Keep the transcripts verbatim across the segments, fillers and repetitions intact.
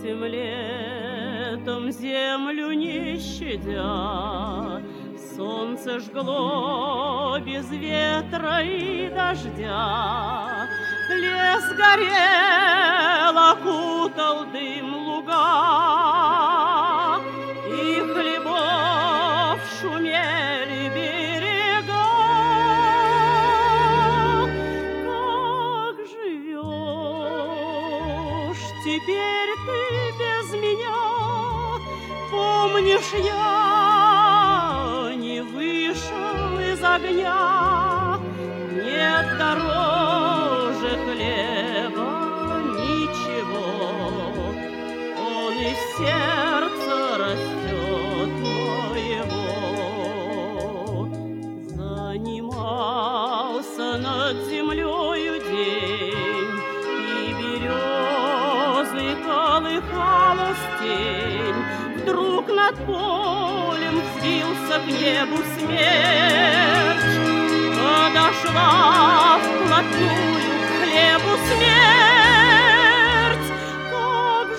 Этим летом землю не щадя, солнце жгло без ветра и дождя. Лес горел, окутал дым луга, и хлебов шумели берега. Как живешь теперь ты без меня? Помнишь, я не вышел из огня, нет дороже хлеба ничего, он из сердца растет моего. Занимался над землею день, и березы колыхалась тень. Вдруг над полем взвился к небу смерч, подошла вплотную к хлебу смерть. Как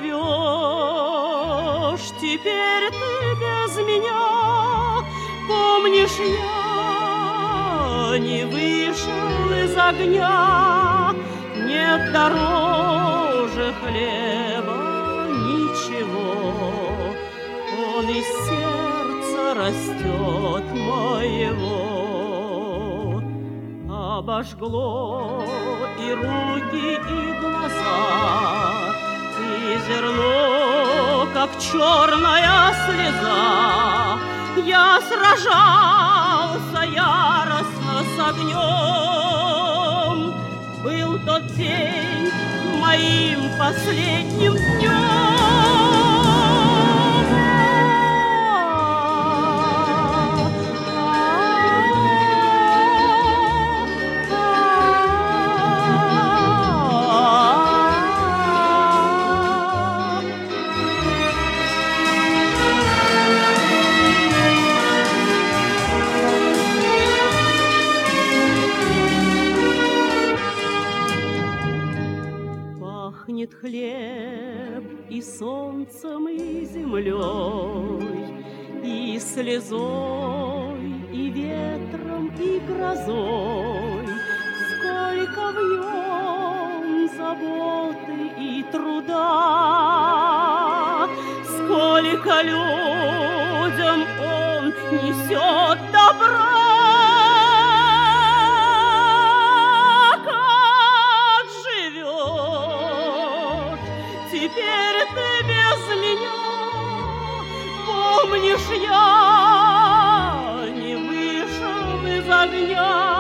живешь теперь ты без меня? Помнишь, я не вышел из огня, нет дороже хлеба ничего, он из сердца растет моего. Обожгло и руки, и глаза, и зерно, как черная слеза. Я сражался яростно с огнем, был тот день моим последним днем. Пахнет хлеб и солнцем, и землей, и слезой, и ветром, и грозой. Сколько в нем заботы и труда, сколько людям он несет добра. Теперь ты без меня, помнишь, я не вышел из огня.